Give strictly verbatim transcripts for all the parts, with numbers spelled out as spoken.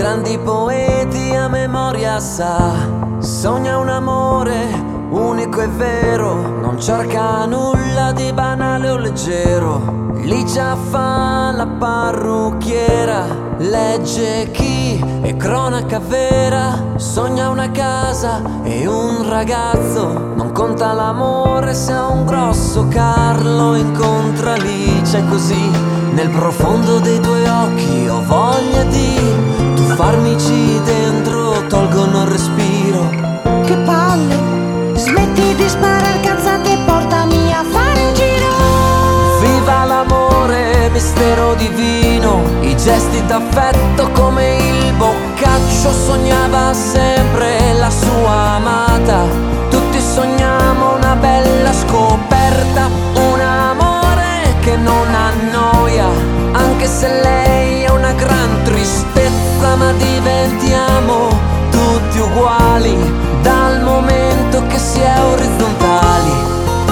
grandi poeti a memoria sa. Sogna un amore unico e vero, non cerca nulla di banale o leggero. Lì già fa la parrucchiera, legge chi è cronaca vera. Sogna una casa e un ragazzo, non conta l'amore se ha un grosso Carlo. Incontra lì, c'è così, nel profondo dei tuoi occhi ho voglia di tuffarmici dentro, tolgono il respiro. Che palle, smetti di sparare cazzate e portami a fare un giro. Viva l'amore, mistero divino, i gesti d'affetto come il boccaccio. Sognava sempre la sua amata, tutti sogniamo una bella scoperta. Un amore che non annoia, anche se lei è una gran tristezza. Ma diventiamo tutti uguali dal momento che si è orizzontali.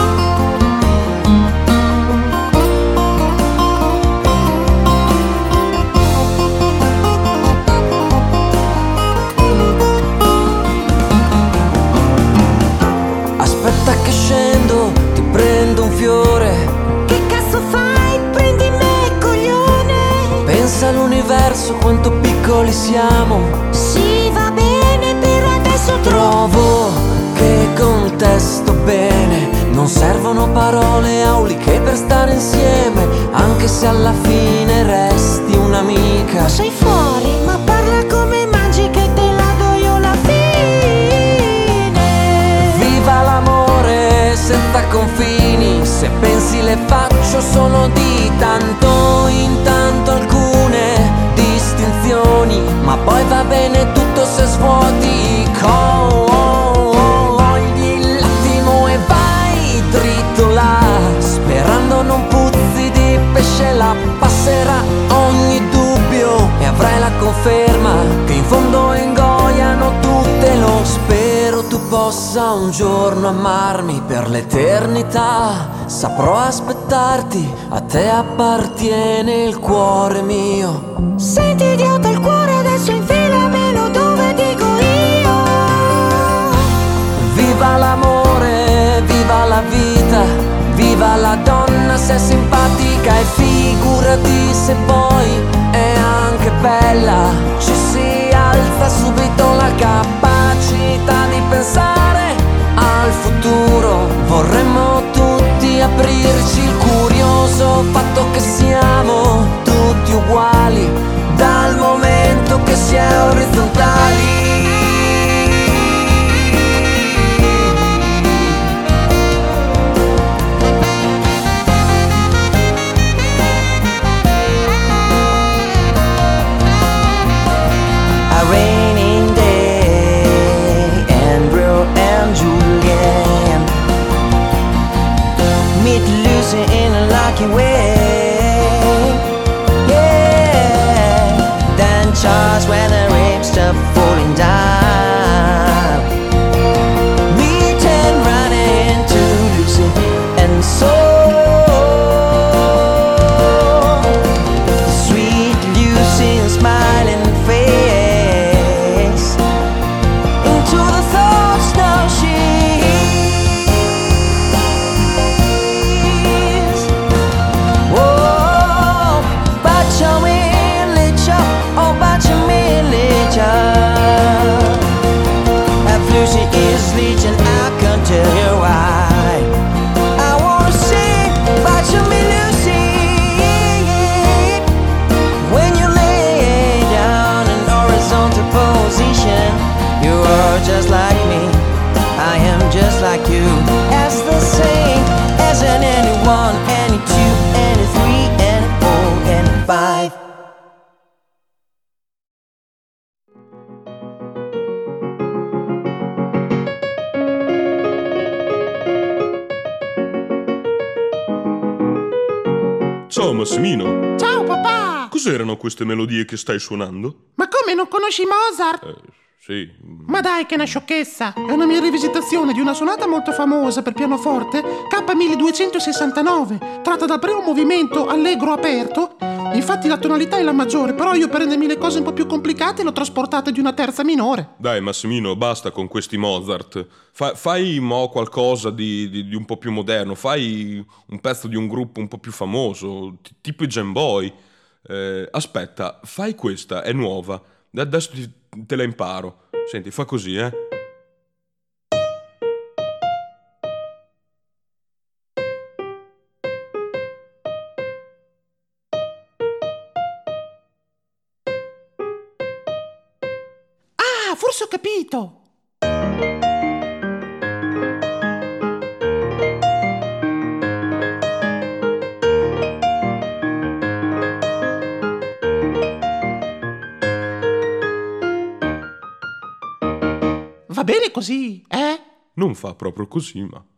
Aspetta che scendo, ti prendo un fiore. Che cazzo fai? Prendi me, coglione. Pensa all'universo, quanto piccoli siamo. Sì, va bene, per adesso Trovo che con te sto bene, non servono parole auliche per stare insieme, anche se alla fine resti un'amica. Ma sei fuori, ma parla come mangi che te la do io la fine. Viva l'amore senza confini, se pensi le faccio sono di tanto in tanto alcune distinzioni, ma poi va bene tutto se svuoti. Cogli l'attimo e vai dritto là, sperando non puzzi di pesce. La passerà ogni dubbio e avrai la conferma che in fondo ingoiano tutte. Lo spero tu possa un giorno amarmi per l'eternità. Saprò aspettarti, a te appartiene il cuore mio. Senti idiota, il cuore adesso infilamelo dove dico io. Viva l'amore, viva la vita, viva la donna se è simpatica, e figurati se poi è anche bella. Ci si alza subito la capacità di pensare al futuro. Vorremmo tutti aprirci il curioso fatto che siamo tutti uguali dal momento che si è orizzontali. Raining day, Andrew and Julian meet Lucy in a lucky way. Yeah, then Charles when the rain stopped falling down. Meet and run into Lucy and so sweet Lucy's smiling face. Tell you why I wanna sing about you, me Lucy. When you lay down in horizontal position, you are just like me, I am just like you. As the same as an anyone, any two, any three, any four, any five. Ciao Massimino. Ciao papà! Cos'erano queste melodie che stai suonando? Ma come, non conosci Mozart? Eh, sì. Ma dai, che è una sciocchezza! È una mia rivisitazione di una sonata molto famosa per pianoforte K milleduecentosessantanove, tratta dal primo movimento allegro aperto Infatti la tonalità è la maggiore, però io per rendermi le cose un po' più complicate l'ho trasportata di una terza minore. Dai Massimino, basta con questi Mozart. Fa- fai mo qualcosa di, di- di un po' più moderno, fai un pezzo di un gruppo un po' più famoso, t- tipo i Jam Boy. Eh, aspetta, fai questa, è nuova. Da- Adesso ti- te la imparo. Senti, fa così, eh. Ah, forse ho capito! Va bene così, eh? Non fa proprio così, ma...